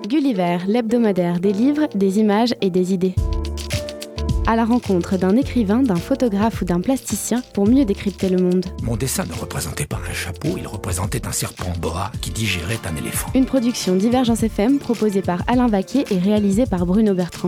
Gulliver, l'hebdomadaire des livres, des images et des idées. À la rencontre d'un écrivain, d'un photographe ou d'un plasticien pour mieux décrypter le monde. Mon dessin ne représentait pas un chapeau, il représentait un serpent boa qui digérait un éléphant. Une production Divergence FM proposée par Alain Vaquet et réalisée par Bruno Bertrand.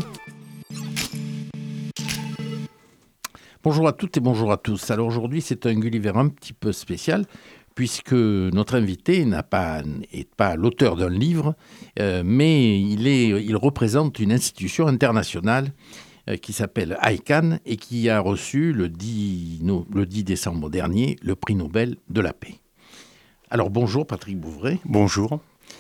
Bonjour à toutes et bonjour à tous. Alors aujourd'hui, c'est un Gulliver un petit peu spécial puisque notre invité n'est pas l'auteur d'un livre, mais il représente une institution internationale qui s'appelle ICANN et qui a reçu le 10 décembre dernier le prix Nobel de la paix. Alors bonjour Patrick Bouvray. Bonjour.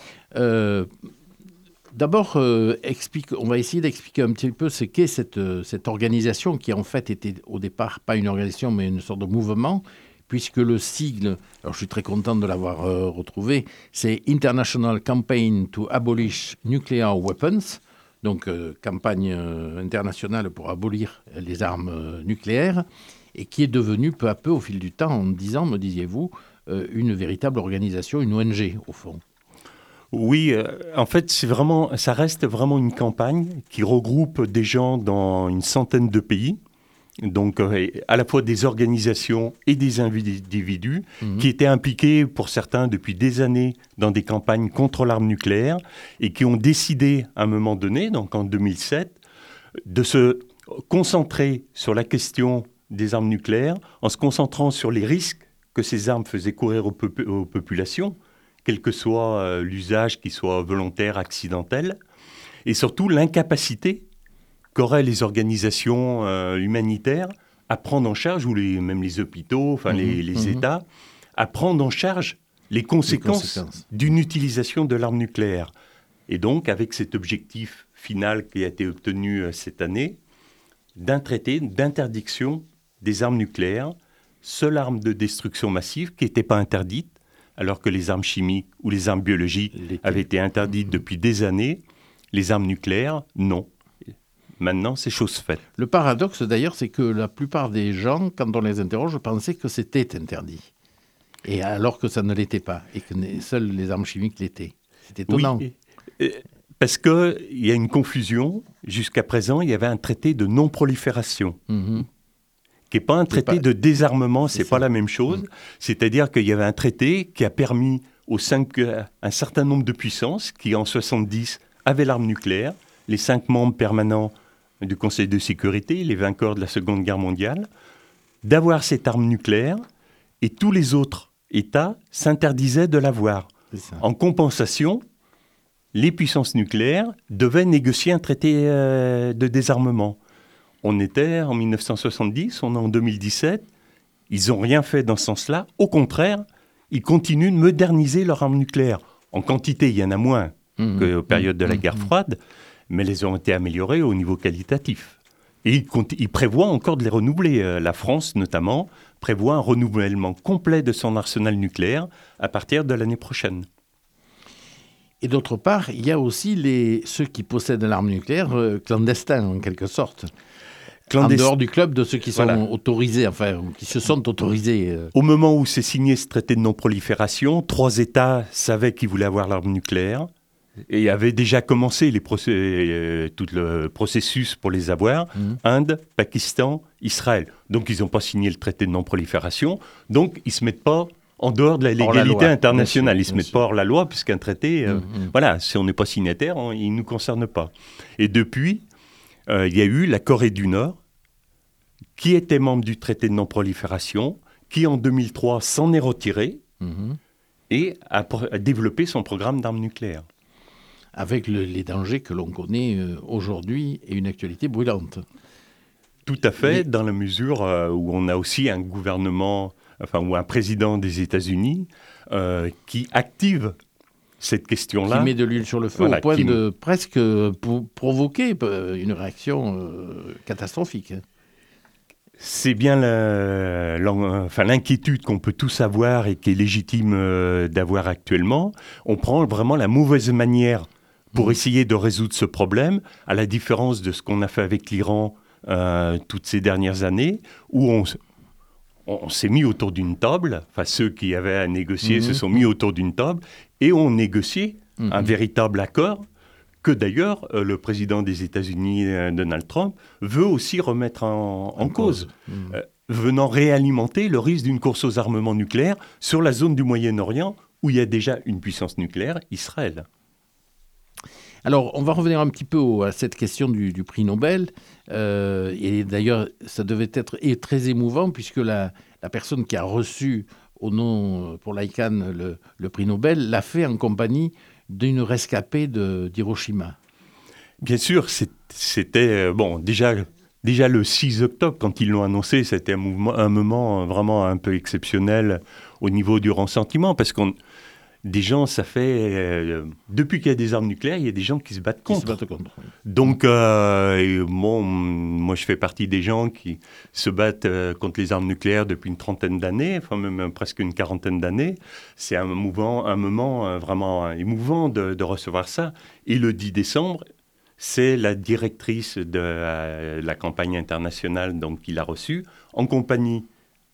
D'abord, on va essayer d'expliquer un petit peu ce qu'est cette organisation qui en fait était au départ pas une organisation mais une sorte de mouvement, puisque le sigle, alors je suis très content de l'avoir retrouvé, c'est International Campaign to Abolish Nuclear Weapons, donc campagne internationale pour abolir les armes nucléaires, et qui est devenue peu à peu au fil du temps, en 10 ans, me disiez-vous, une véritable organisation, une ONG au fond. Oui, en fait, ça reste vraiment une campagne qui regroupe des gens dans une centaine de pays, donc à la fois des organisations et des individus qui étaient impliqués pour certains depuis des années dans des campagnes contre l'arme nucléaire et qui ont décidé à un moment donné, donc en 2007, de se concentrer sur la question des armes nucléaires en se concentrant sur les risques que ces armes faisaient courir aux populations, quel que soit l'usage, qu'il soit volontaire, accidentel, et surtout l'incapacité qu'auraient les organisations humanitaires à prendre en charge, ou même les hôpitaux, les États, à prendre en charge les conséquences d'une utilisation de l'arme nucléaire. Et donc, avec cet objectif final qui a été obtenu cette année, d'un traité d'interdiction des armes nucléaires, seule arme de destruction massive qui n'était pas interdite, alors que les armes chimiques ou les armes biologiques avaient été interdites depuis des années, les armes nucléaires, non. Maintenant, c'est chose faite. Le paradoxe, d'ailleurs, c'est que la plupart des gens, quand on les interroge, pensaient que c'était interdit. Et alors que ça ne l'était pas, et que seules les armes chimiques l'étaient. C'est étonnant. Oui, parce qu'il y a une confusion. Jusqu'à présent, il y avait un traité de non-prolifération. Qui n'est pas un traité de désarmement, c'est pas la même chose. C'est-à-dire qu'il y avait un traité qui a permis un certain nombre de puissances qui, en 1970, avaient l'arme nucléaire, les 5 membres permanents du Conseil de sécurité, les vainqueurs de la Seconde Guerre mondiale, d'avoir cette arme nucléaire, et tous les autres États s'interdisaient de l'avoir. En compensation, les puissances nucléaires devaient négocier un traité de désarmement. On était en 1970, on est en 2017. Ils n'ont rien fait dans ce sens-là. Au contraire, ils continuent de moderniser leur arme nucléaire. En quantité, il y en a moins qu'aux périodes de la guerre froide, mais elles ont été améliorées au niveau qualitatif. Et ils prévoient encore de les renouveler. La France, notamment, prévoit un renouvellement complet de son arsenal nucléaire à partir de l'année prochaine. Et d'autre part, il y a aussi ceux qui possèdent l'arme nucléaire clandestins, en quelque sorte. En dehors du club de ceux qui sont autorisés, qui se sont autorisés. Au moment où s'est signé ce traité de non-prolifération, 3 États savaient qu'ils voulaient avoir l'arme nucléaire et avaient déjà commencé tout le processus pour les avoir. Inde, Pakistan, Israël. Donc ils n'ont pas signé le traité de non-prolifération. Donc ils ne se mettent pas en dehors de la légalité internationale. Ils ne se mettent pas hors la loi puisqu'un traité, si on n'est pas signataire, il ne nous concerne pas. Et depuis, il y a eu la Corée du Nord, qui était membre du traité de non-prolifération, qui en 2003 s'en est retiré et a développé son programme d'armes nucléaires. Avec les dangers que l'on connaît aujourd'hui et une actualité brûlante. Tout à fait, dans la mesure où on a aussi un gouvernement, ou un président des États-Unis qui active cette question-là. Qui met de l'huile sur le feu au point de presque provoquer une réaction catastrophique. C'est bien l'inquiétude qu'on peut tous avoir et qui est légitime d'avoir actuellement. On prend vraiment la mauvaise manière pour essayer de résoudre ce problème, à la différence de ce qu'on a fait avec l'Iran toutes ces dernières années, où on s'est mis autour d'une table, ceux qui avaient à négocier se sont mis autour d'une table, et ont négocié un véritable accord que d'ailleurs le président des États-Unis, Donald Trump, veut aussi remettre en cause, venant réalimenter le risque d'une course aux armements nucléaires sur la zone du Moyen-Orient où il y a déjà une puissance nucléaire, Israël. Alors, on va revenir un petit peu à cette question du prix Nobel. Et d'ailleurs, ça devait être très émouvant puisque la personne qui a reçu au nom pour l'ICANN le prix Nobel l'a fait en compagnie d'une rescapée d'Hiroshima. Bien sûr, c'était déjà le 6 octobre, quand ils l'ont annoncé, c'était un moment vraiment un peu exceptionnel au niveau du ressentiment, parce des gens, ça fait... depuis qu'il y a des armes nucléaires, il y a des gens qui se battent contre. Oui. Donc, moi, je fais partie des gens qui se battent contre les armes nucléaires depuis une trentaine d'années, enfin même presque une quarantaine d'années. C'est un moment vraiment émouvant de recevoir ça. Et le 10 décembre, c'est la directrice de la campagne internationale donc, qui l'a reçue, en compagnie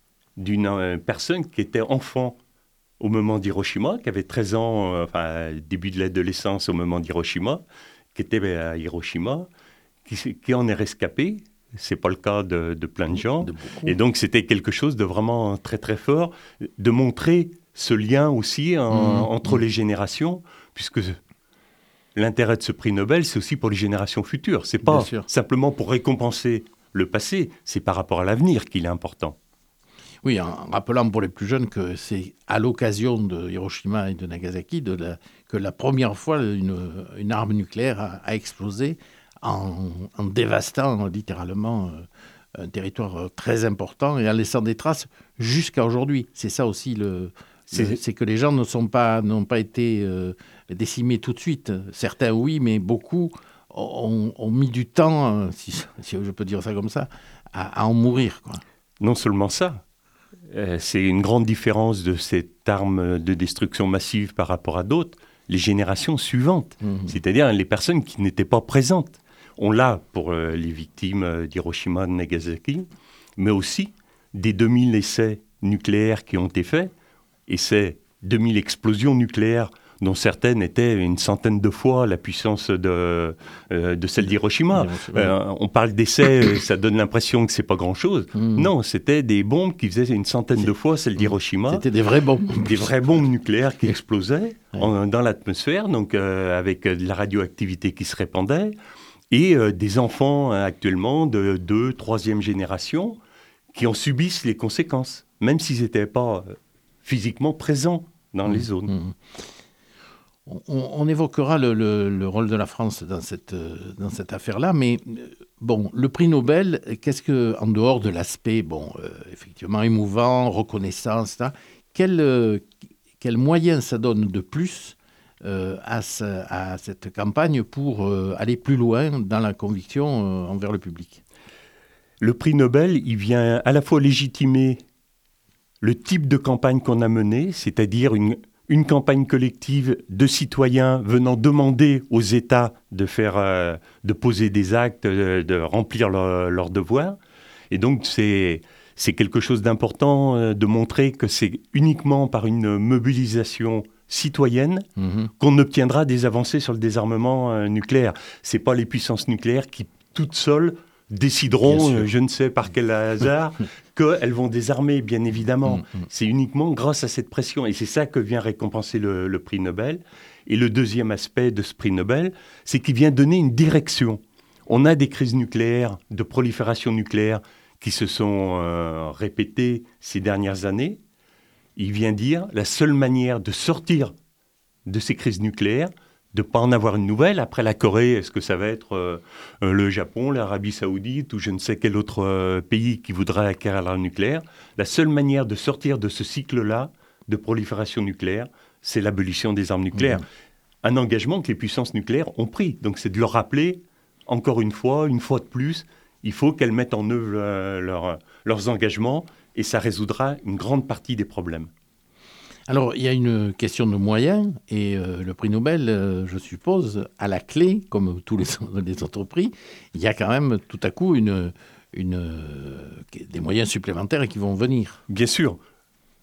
d'une personne qui était enfant au moment d'Hiroshima, qui avait 13 ans, début de l'adolescence au moment d'Hiroshima, qui était à Hiroshima, qui en est rescapé. Ce n'est pas le cas de plein de gens. Et donc, c'était quelque chose de vraiment très, très fort, de montrer ce lien aussi entre les générations, puisque l'intérêt de ce prix Nobel, c'est aussi pour les générations futures. Ce n'est pas simplement pour récompenser le passé, c'est par rapport à l'avenir qu'il est important. Oui, en rappelant pour les plus jeunes que c'est à l'occasion de Hiroshima et de Nagasaki que la première fois une arme nucléaire a explosé en dévastant littéralement un territoire très important et en laissant des traces jusqu'à aujourd'hui. C'est ça aussi, c'est que les gens n'ont pas été décimés tout de suite. Certains oui, mais beaucoup ont mis du temps, si je peux dire ça comme ça, à en mourir, quoi. Non seulement ça. C'est une grande différence de cette arme de destruction massive par rapport à d'autres, les générations suivantes, c'est-à-dire les personnes qui n'étaient pas présentes. On l'a pour les victimes d'Hiroshima, de Nagasaki, mais aussi des 2000 essais nucléaires qui ont été faits, et c'est 2000 explosions nucléaires dont certaines étaient une centaine de fois la puissance de celle d'Hiroshima. On parle d'essais, ça donne l'impression que c'est pas grand-chose. Non, c'était des bombes qui faisaient une centaine de fois celle d'Hiroshima. C'était des vraies bombes. Des vraies bombes nucléaires qui explosaient dans l'atmosphère, donc avec de la radioactivité qui se répandait, et des enfants actuellement de 2e, 3e génération qui en subissent les conséquences, même s'ils n'étaient pas physiquement présents dans les zones. On évoquera le rôle de la France dans cette affaire-là, mais bon, le prix Nobel, qu'est-ce que, en dehors de l'aspect, effectivement émouvant, reconnaissance, quel moyen ça donne de plus à cette campagne pour aller plus loin dans la conviction envers le public? Le prix Nobel, il vient à la fois légitimer le type de campagne qu'on a menée, c'est-à-dire une campagne collective de citoyens venant demander aux États de poser des actes, de remplir leurs devoirs. Et donc, c'est quelque chose d'important de montrer que c'est uniquement par une mobilisation citoyenne qu'on obtiendra des avancées sur le désarmement nucléaire. Ce n'est pas les puissances nucléaires qui, toutes seules, décideront, je ne sais par quel hasard, qu'elles vont désarmer, bien évidemment. C'est uniquement grâce à cette pression. Et c'est ça que vient récompenser le prix Nobel. Et le deuxième aspect de ce prix Nobel, c'est qu'il vient donner une direction. On a des crises nucléaires, de prolifération nucléaire, qui se sont répétées ces dernières années. Il vient dire la seule manière de sortir de ces crises nucléaires, de ne pas en avoir une nouvelle. Après la Corée, est-ce que ça va être le Japon, l'Arabie Saoudite ou je ne sais quel autre pays qui voudra acquérir l'arme nucléaire? La seule manière de sortir de ce cycle-là de prolifération nucléaire, c'est l'abolition des armes nucléaires. Un engagement que les puissances nucléaires ont pris. Donc c'est de leur rappeler, encore une fois de plus, il faut qu'elles mettent en œuvre leurs engagements et ça résoudra une grande partie des problèmes. Alors, il y a une question de moyens et le prix Nobel, je suppose, à la clé, comme tous les autres prix, il y a quand même tout à coup des moyens supplémentaires qui vont venir. Bien sûr.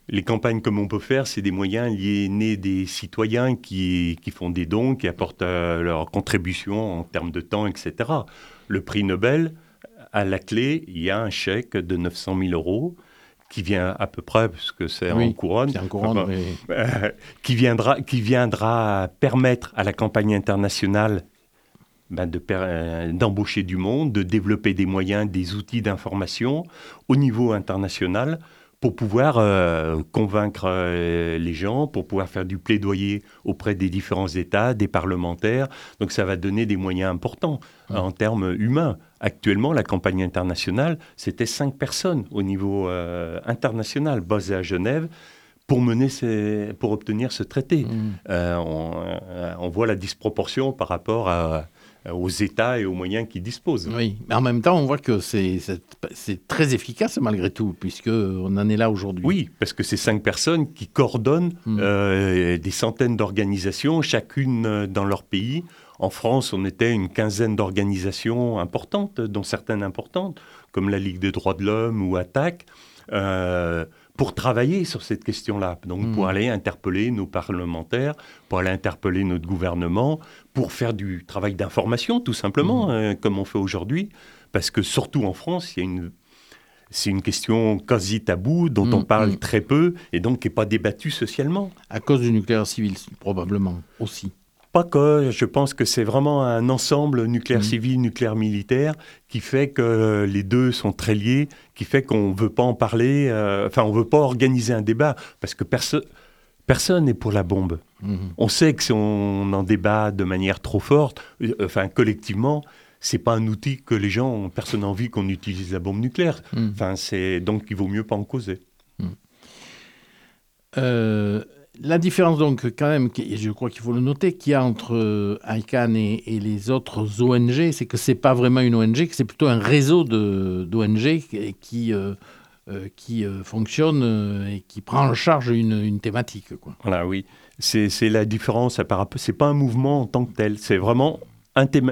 Les campagnes comme on peut faire, c'est des moyens nés des citoyens qui font des dons, qui apportent leur contribution en termes de temps, etc. Le prix Nobel, à la clé, il y a un chèque de 900 000 euros qui vient à peu près, parce que c'est en couronne, qui viendra permettre à la campagne internationale d'embaucher du monde, de développer des moyens, des outils d'information au niveau international pour pouvoir convaincre les gens, pour pouvoir faire du plaidoyer auprès des différents États, des parlementaires. Donc ça va donner des moyens importants en termes humains. Actuellement, la campagne internationale, c'était 5 personnes au niveau international, basées à Genève, pour obtenir ce traité. On voit la disproportion par rapport aux États et aux moyens qu'ils disposent. Oui, mais en même temps, on voit que c'est très efficace malgré tout, puisqu'on en est là aujourd'hui. Oui, parce que c'est 5 personnes qui coordonnent des centaines d'organisations, chacune dans leur pays. En France, on était une quinzaine d'organisations importantes, dont certaines importantes, comme la Ligue des droits de l'homme ou ATTAC, pour travailler sur cette question-là. Donc, pour aller interpeller nos parlementaires, pour aller interpeller notre gouvernement, pour faire du travail d'information, tout simplement, comme on fait aujourd'hui. Parce que, surtout en France, c'est une question quasi taboue, dont on parle très peu, et donc qui n'est pas débattue socialement. À cause du nucléaire civil, probablement, aussi. Pas que, je pense que c'est vraiment un ensemble nucléaire civil, nucléaire militaire, qui fait que les deux sont très liés, qui fait qu'on ne veut pas en parler, on ne veut pas organiser un débat, parce que personne n'est pour la bombe. On sait que si on en débat de manière trop forte, collectivement, c'est pas un outil que personne n'a envie qu'on utilise la bombe nucléaire. Donc il vaut mieux pas en causer. La différence, donc, quand même, et je crois qu'il faut le noter, qu'il y a entre ICANN et les autres ONG, c'est que ce n'est pas vraiment une ONG, que c'est plutôt un réseau d'ONG qui fonctionne et qui prend en charge une thématique, quoi. Voilà, oui. C'est la différence. Ce n'est pas un mouvement en tant que tel. C'est vraiment un thème,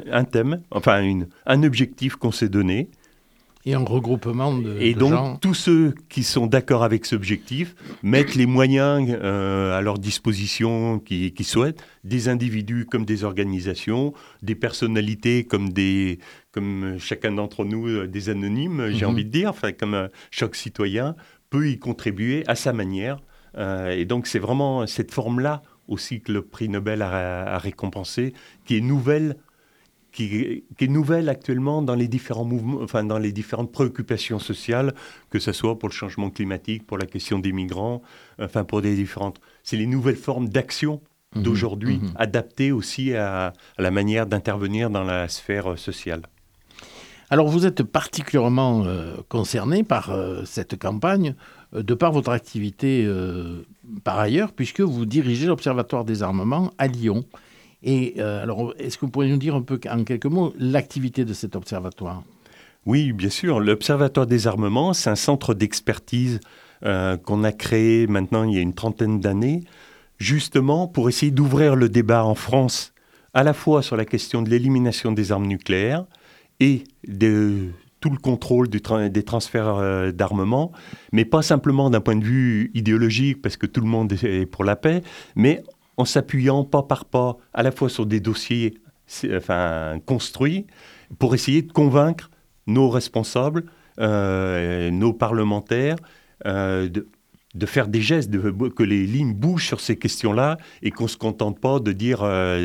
un objectif qu'on s'est donné. Et un regroupement de donc, gens. Tous ceux qui sont d'accord avec cet objectif mettent les moyens à leur disposition qu'ils souhaitent, des individus comme des organisations, des personnalités comme chacun d'entre nous, des anonymes, j'ai envie de dire, comme chaque citoyen peut y contribuer à sa manière. Et donc, c'est vraiment cette forme-là aussi que le prix Nobel a récompensé, qui est nouvelle. Qui est nouvelle actuellement dans les différents mouvements, dans les différentes préoccupations sociales, que ce soit pour le changement climatique, pour la question des migrants, pour des différentes... C'est les nouvelles formes d'action d'aujourd'hui, adaptées aussi à la manière d'intervenir dans la sphère sociale. Alors, vous êtes particulièrement concerné par cette campagne, de par votre activité par ailleurs, puisque vous dirigez l'Observatoire des armements à Lyon. Et alors, est-ce que vous pourriez nous dire un peu, en quelques mots, l'activité de cet observatoire ? Oui, bien sûr. L'Observatoire des armements, c'est un centre d'expertise qu'on a créé maintenant il y a une 30aine d'années, justement pour essayer d'ouvrir le débat en France, à la fois sur la question de l'élimination des armes nucléaires et de tout le contrôle des transferts d'armements, mais pas simplement d'un point de vue idéologique, parce que tout le monde est pour la paix, mais en s'appuyant pas par pas, à la fois sur des dossiers construits, pour essayer de convaincre nos responsables, nos parlementaires, de faire des gestes, que les lignes bougent sur ces questions-là, et qu'on ne se contente pas de dire,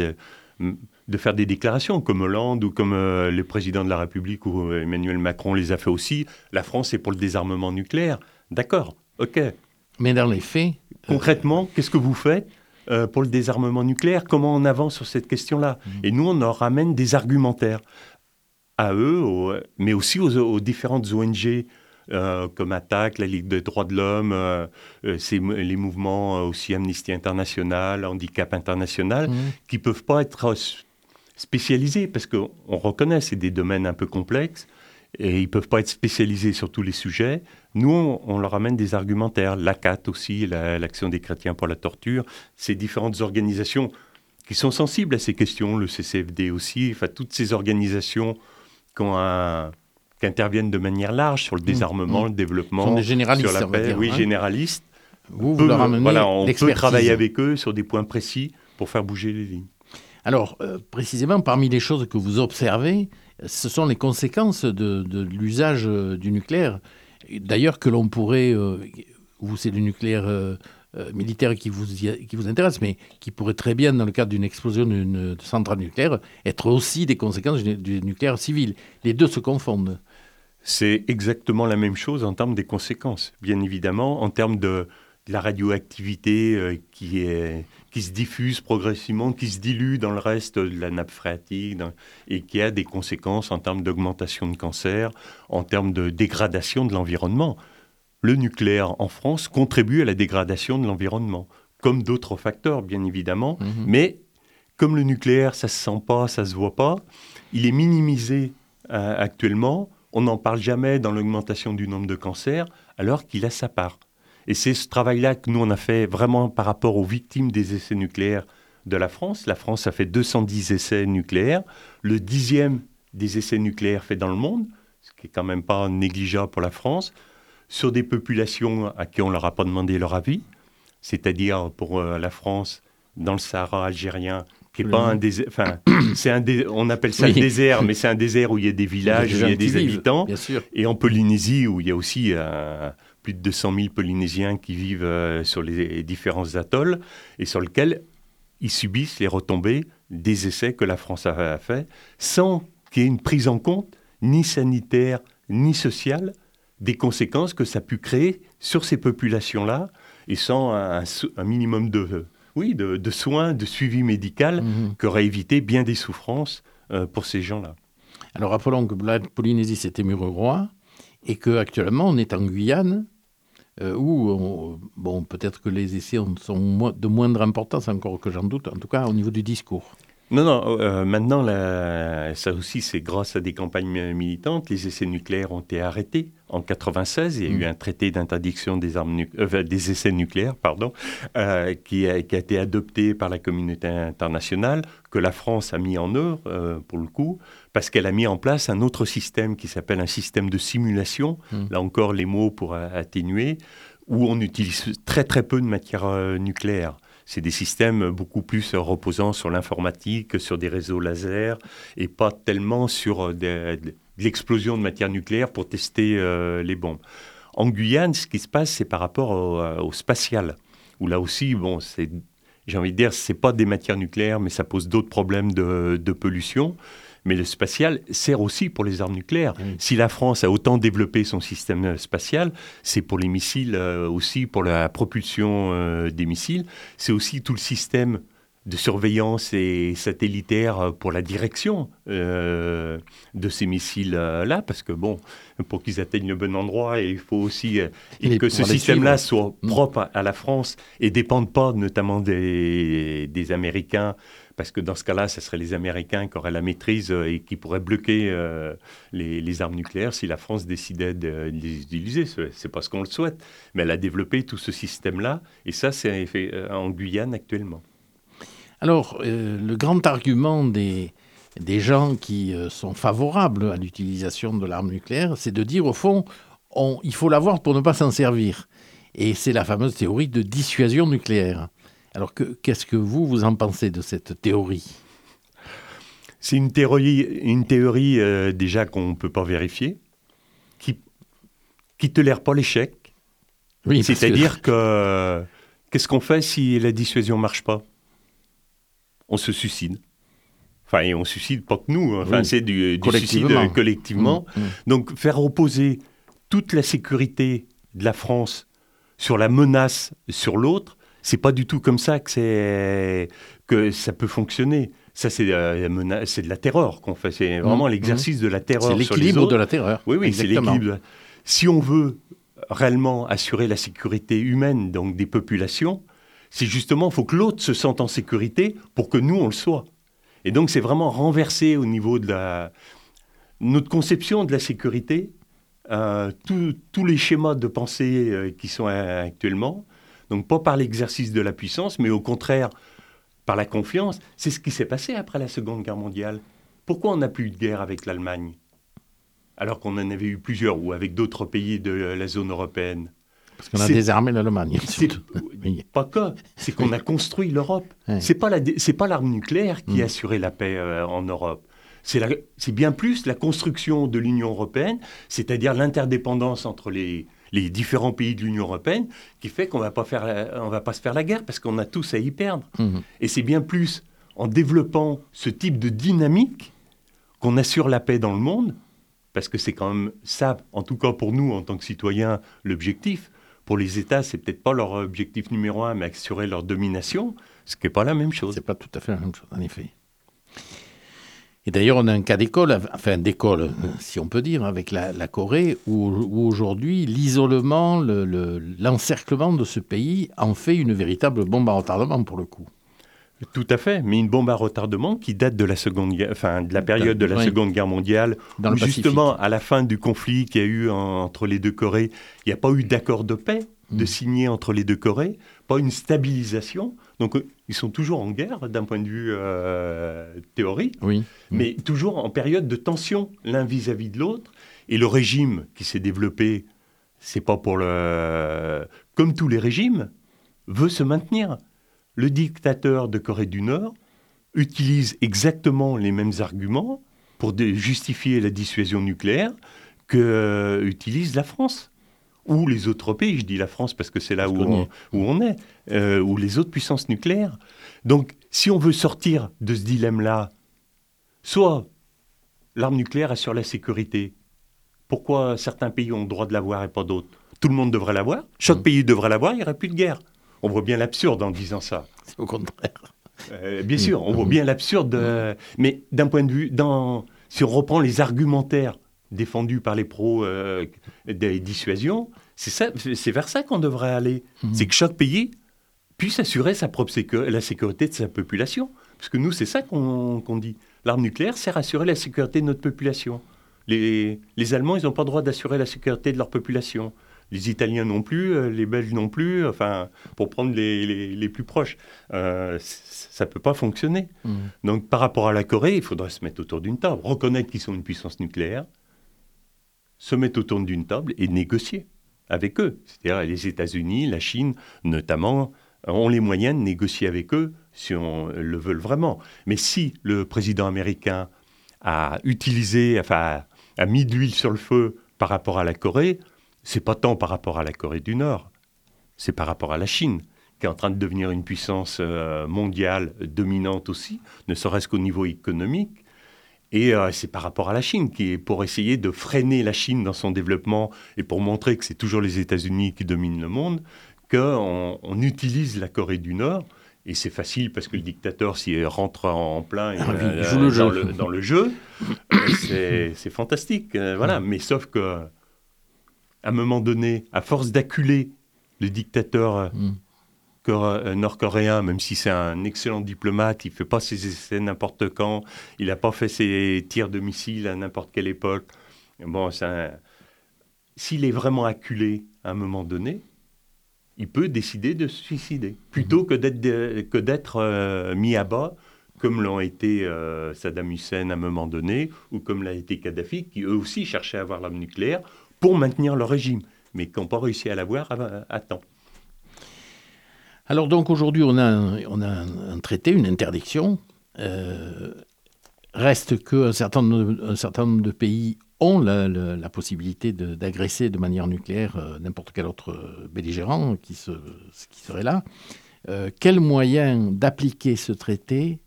de faire des déclarations, comme Hollande ou comme le président de la République ou Emmanuel Macron les a fait aussi. La France est pour le désarmement nucléaire. D'accord, ok. Mais dans les faits... Concrètement, qu'est-ce que vous faites pour le désarmement nucléaire? Comment on avance sur cette question-là? Et nous, on leur ramène des argumentaires à eux, mais aussi aux différentes ONG comme ATTAC, la Ligue des droits de l'homme, les mouvements aussi Amnesty International, Handicap International, qui ne peuvent pas être spécialisés, parce qu'on reconnaît, c'est des domaines un peu complexes, et ils ne peuvent pas être spécialisés sur tous les sujets. Nous, on leur amène des argumentaires. L'ACAT aussi, l'Action des chrétiens pour la torture, ces différentes organisations qui sont sensibles à ces questions, le CCFD aussi, toutes ces organisations qui interviennent de manière large sur le désarmement, le développement, sont des généralistes, sur la paix, généralistes, Vous leur amenez on peut l'expertise. travailler avec eux sur des points précis pour faire bouger les lignes. Alors, précisément, parmi les choses que vous observez, ce sont les conséquences de l'usage du nucléaire. D'ailleurs, que l'on pourrait... vous, c'est le nucléaire militaire qui vous intéresse, mais qui pourrait très bien, dans le cadre d'une explosion d'une centrale nucléaire, être aussi des conséquences du nucléaire civil. Les deux se confondent. C'est exactement la même chose en termes des conséquences. Bien évidemment, en termes de la radioactivité qui se diffuse progressivement, qui se dilue dans le reste de la nappe phréatique et qui a des conséquences en termes d'augmentation de cancer, en termes de dégradation de l'environnement. Le nucléaire en France contribue à la dégradation de l'environnement, comme d'autres facteurs, bien évidemment. Mais comme le nucléaire, ça ne se sent pas, ça ne se voit pas, il est minimisé actuellement. On n'en parle jamais dans l'augmentation du nombre de cancers, alors qu'il a sa part. Et c'est ce travail-là que nous, on a fait vraiment par rapport aux victimes des essais nucléaires de la France. La France a fait 210 essais nucléaires, le 10e des essais nucléaires faits dans le monde, ce qui est quand même pas négligeable pour la France, sur des populations à qui on ne leur a pas demandé leur avis, c'est-à-dire pour la France, dans le Sahara algérien, qui n'est pas un désert, enfin, on appelle ça le désert, mais c'est un désert où il y a des villages, où il y a des habitants, bien sûr. Et en Polynésie, où il y a aussi plus de 200 000 Polynésiens qui vivent sur les différents atolls, et sur lesquels ils subissent les retombées des essais que la France a fait, sans qu'il y ait une prise en compte, ni sanitaire, ni sociale, des conséquences que ça a pu créer sur ces populations-là, et sans un minimum de soins, de suivi médical, qu'aurait évité bien des souffrances pour ces gens-là. Alors rappelons que la Polynésie, c'était Mururoa, et qu'actuellement, on est en Guyane, où, peut-être que les essais sont de moindre importance, encore que j'en doute, en tout cas au niveau du discours. Non, maintenant, ça aussi, c'est grâce à des campagnes militantes. Les essais nucléaires ont été arrêtés en 1996. Il y a eu un traité d'interdiction des essais nucléaires, qui a été adopté par la communauté internationale, que la France a mis en œuvre, pour le coup, parce qu'elle a mis en place un autre système qui s'appelle un système de simulation. Là encore, les mots pour atténuer, où on utilise très très peu de matière nucléaire. C'est des systèmes beaucoup plus reposant sur l'informatique, sur des réseaux laser, et pas tellement sur de l'explosion de matière nucléaire pour tester les bombes. En Guyane, ce qui se passe, c'est par rapport au spatial, où là aussi, j'ai envie de dire, c'est pas des matières nucléaires, mais ça pose d'autres problèmes de pollution. Mais le spatial sert aussi pour les armes nucléaires. Si la France a autant développé son système spatial, c'est pour les missiles aussi, pour la propulsion des missiles. C'est aussi tout le système de surveillance et satellitaire pour la direction de ces missiles-là. Parce que, pour qu'ils atteignent le bon endroit, il faut aussi que ce système-là soit propre à la France et ne dépende pas notamment des Américains. Parce que dans ce cas-là, ce seraient les Américains qui auraient la maîtrise et qui pourraient bloquer les armes nucléaires si la France décidait de les utiliser. C'est pas ce qu'on le souhaite. Mais elle a développé tout ce système-là. Et ça, c'est fait en Guyane actuellement. Alors, le grand argument des gens qui sont favorables à l'utilisation de l'arme nucléaire, c'est de dire, au fond, il faut l'avoir pour ne pas s'en servir. Et c'est la fameuse théorie de dissuasion nucléaire. Alors, qu'est-ce que vous en pensez de cette théorie ? C'est une théorie déjà qu'on ne peut pas vérifier, qui tolère pas l'échec. Oui, c'est-à-dire que qu'est-ce qu'on fait si la dissuasion ne marche pas ? On se suicide. Enfin, et on ne suicide pas que nous. Enfin, c'est du suicide collectivement. Donc, faire reposer toute la sécurité de la France sur la menace sur l'autre, c'est pas du tout comme ça que ça peut fonctionner. Ça, c'est de la terreur qu'on fait. C'est vraiment l'exercice de la terreur sur les autres. C'est l'équilibre de la terreur. Oui, exactement. c'est l'équilibre. Si on veut réellement assurer la sécurité humaine, donc des populations, c'est justement, il faut que l'autre se sente en sécurité pour que nous, on le soit. Et donc, c'est vraiment renversé au niveau de notre conception de la sécurité, tous les schémas de pensée qui sont actuellement. Donc, pas par l'exercice de la puissance, mais au contraire, par la confiance. C'est ce qui s'est passé après la Seconde Guerre mondiale. Pourquoi on n'a plus eu de guerre avec l'Allemagne, alors qu'on en avait eu plusieurs, ou avec d'autres pays de la zone européenne ? Parce qu'on a désarmé l'Allemagne. Pas que, c'est qu'on a construit l'Europe. Ouais. C'est pas l'arme nucléaire qui a assuré la paix en Europe. C'est bien plus la construction de l'Union européenne, c'est-à-dire l'interdépendance entre les différents pays de l'Union européenne, qui fait qu'on va pas se faire la guerre parce qu'on a tous à y perdre. Et c'est bien plus en développant ce type de dynamique qu'on assure la paix dans le monde, parce que c'est quand même ça, en tout cas pour nous en tant que citoyens, l'objectif. Pour les États, c'est peut-être pas leur objectif numéro 1, mais assurer leur domination, ce qui n'est pas la même chose. C'est pas tout à fait la même chose, en effet. Et d'ailleurs, on a un cas d'école, si on peut dire, avec la Corée, où aujourd'hui, l'isolement, l'encerclement de ce pays en fait une véritable bombe à retardement, pour le coup. Tout à fait, mais une bombe à retardement qui date de la période de la Seconde Guerre mondiale, où justement, à la fin du conflit qu'il y a eu entre les deux Corées, il n'y a pas eu d'accord de paix de signer entre les deux Corées, pas une stabilisation. Donc, ils sont toujours en guerre d'un point de vue théorique, mais toujours en période de tension l'un vis-à-vis de l'autre. Et le régime qui s'est développé, c'est pas comme tous les régimes, veut se maintenir. Le dictateur de Corée du Nord utilise exactement les mêmes arguments pour justifier la dissuasion nucléaire que utilise la France. Ou les autres pays, je dis la France parce que c'est là où on est, ou les autres puissances nucléaires. Donc, si on veut sortir de ce dilemme-là, soit l'arme nucléaire assure la sécurité. Pourquoi certains pays ont le droit de l'avoir et pas d'autres ? Tout le monde devrait l'avoir. Chaque pays devrait l'avoir, il n'y aurait plus de guerre. On voit bien l'absurde en disant ça. C'est au contraire. Bien sûr, on voit bien l'absurde. Mais d'un point de vue, si on reprend les argumentaires défendus par les pros des dissuasions, c'est vers ça qu'on devrait aller. C'est que chaque pays puisse assurer la sécurité de sa population. Parce que nous, c'est ça qu'on dit. L'arme nucléaire sert à assurer la sécurité de notre population. Les Allemands, ils n'ont pas le droit d'assurer la sécurité de leur population. Les Italiens non plus, les Belges non plus, enfin, pour prendre les plus proches. Ça ne peut pas fonctionner. Donc, par rapport à la Corée, il faudrait se mettre autour d'une table, reconnaître qu'ils sont une puissance nucléaire, se mettre autour d'une table et négocier avec eux. C'est-à-dire les États-Unis, la Chine, notamment, ont les moyens de négocier avec eux si on le veut vraiment. Mais si le président américain a mis de l'huile sur le feu par rapport à la Corée, c'est pas tant par rapport à la Corée du Nord, c'est par rapport à la Chine, qui est en train de devenir une puissance mondiale dominante aussi, ne serait-ce qu'au niveau économique. Et c'est par rapport à la Chine, qui est pour essayer de freiner la Chine dans son développement et pour montrer que c'est toujours les États-Unis qui dominent le monde, qu'on utilise la Corée du Nord. Et c'est facile parce que le dictateur, s'il rentre en plein il joue dans le jeu, c'est fantastique. Voilà. Mais sauf que à un moment donné, à force d'acculer le dictateur nord-coréen, même si c'est un excellent diplomate, il ne fait pas ses essais n'importe quand, il n'a pas fait ses tirs de missiles à n'importe quelle époque. Bon, s'il est vraiment acculé à un moment donné, il peut décider de se suicider, plutôt que d'être mis à bas, comme l'ont été Saddam Hussein à un moment donné, ou comme l'a été Kadhafi, qui eux aussi cherchaient à avoir l'arme nucléaire, pour maintenir leur régime, mais qui n'ont pas réussi à l'avoir à temps. Alors donc aujourd'hui, on a un traité, une interdiction. Reste qu'un certain nombre de pays ont la possibilité d'agresser de manière nucléaire n'importe quel autre belligérant qui serait là. Quel moyen d'appliquer ce traité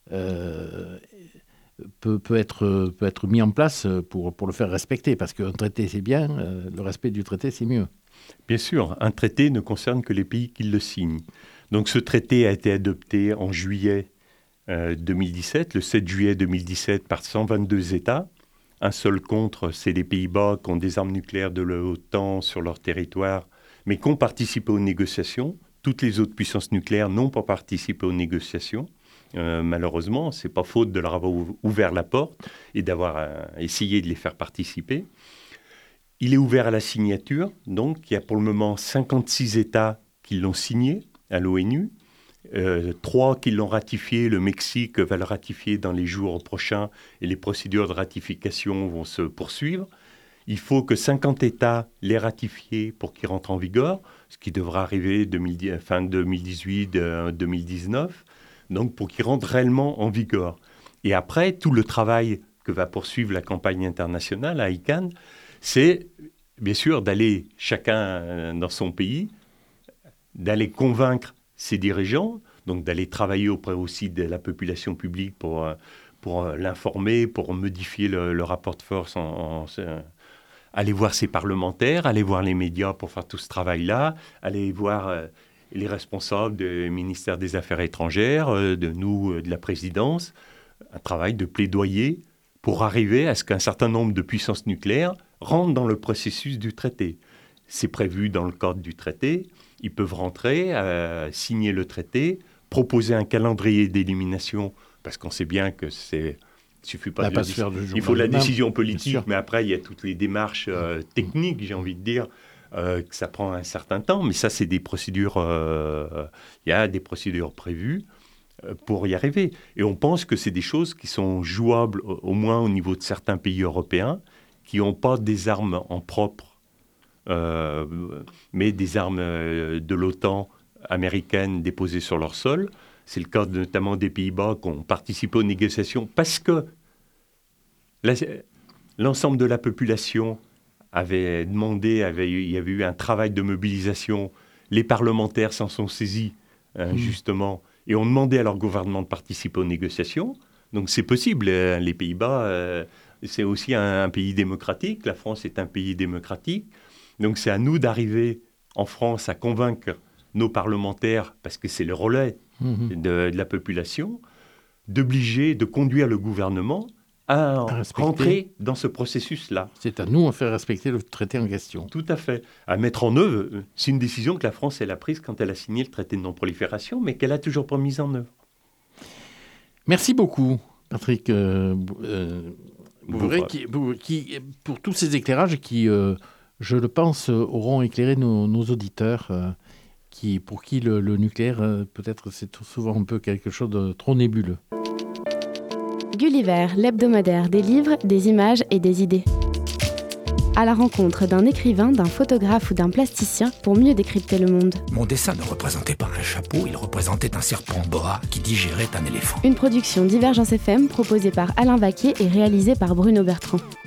peut être mis en place pour le faire respecter, parce qu'un traité c'est bien, le respect du traité c'est mieux. Bien sûr, un traité ne concerne que les pays qui le signent. Donc ce traité a été adopté en juillet 2017, le 7 juillet 2017 par 122 États. Un seul contre, c'est les Pays-Bas qui ont des armes nucléaires de l'OTAN sur leur territoire, mais qui ont participé aux négociations. Toutes les autres puissances nucléaires n'ont pas participé aux négociations. Malheureusement, ce n'est pas faute de leur avoir ouvert la porte et d'avoir essayé de les faire participer. Il est ouvert à la signature, donc il y a pour le moment 56 États qui l'ont signé à l'ONU, 3 qui l'ont ratifié, le Mexique va le ratifier dans les jours prochains et les procédures de ratification vont se poursuivre. Il faut que 50 États les ratifient pour qu'ils rentrent en vigueur, ce qui devra arriver fin 2018, 2019, donc pour qu'ils rentrent réellement en vigueur. Et après, tout le travail que va poursuivre la campagne internationale à ICANN, c'est bien sûr d'aller chacun dans son pays, d'aller convaincre ses dirigeants, donc d'aller travailler auprès aussi de la population publique pour l'informer, pour modifier le rapport de force, aller voir ses parlementaires, aller voir les médias pour faire tout ce travail-là, aller voir les responsables du ministère des Affaires étrangères, de la présidence, un travail de plaidoyer pour arriver à ce qu'un certain nombre de puissances nucléaires rentrent dans le processus du traité. C'est prévu dans le cadre du traité. Ils peuvent rentrer, signer le traité, proposer un calendrier d'élimination, parce qu'on sait bien que il suffit pas il faut la décision politique, mais après il y a toutes les démarches techniques, j'ai envie de dire, que ça prend un certain temps. Mais ça, c'est des procédures. Il y a des procédures prévues pour y arriver. Et on pense que c'est des choses qui sont jouables, au moins au niveau de certains pays européens, qui n'ont pas des armes en propre, mais des armes de l'OTAN américaines déposées sur leur sol. C'est le cas notamment des Pays-Bas qui ont participé aux négociations parce que l'ensemble de la population avait demandé, il y avait eu un travail de mobilisation. Les parlementaires s'en sont saisis, justement, et ont demandé à leur gouvernement de participer aux négociations. Donc c'est possible. Les Pays-Bas, c'est aussi un pays démocratique. La France est un pays démocratique. Donc c'est à nous d'arriver en France à convaincre nos parlementaires, parce que c'est le relais de la population, de conduire le gouvernement à rentrer dans ce processus-là. C'est à nous de faire respecter le traité en question. Tout à fait. À mettre en œuvre, c'est une décision que la France elle a prise quand elle a signé le traité de non-prolifération, mais qu'elle a toujours pas mise en œuvre. Merci beaucoup, Patrick Bouveret, qui, pour tous ces éclairages qui, je le pense, auront éclairé nos auditeurs, pour qui le nucléaire, peut-être, c'est souvent un peu quelque chose de trop nébuleux. Gulliver, l'hebdomadaire des livres, des images et des idées. À la rencontre d'un écrivain, d'un photographe ou d'un plasticien pour mieux décrypter le monde. Mon dessin ne représentait pas un chapeau, il représentait un serpent boa qui digérait un éléphant. Une production Divergence FM proposée par Alain Vaquet et réalisée par Bruno Bertrand.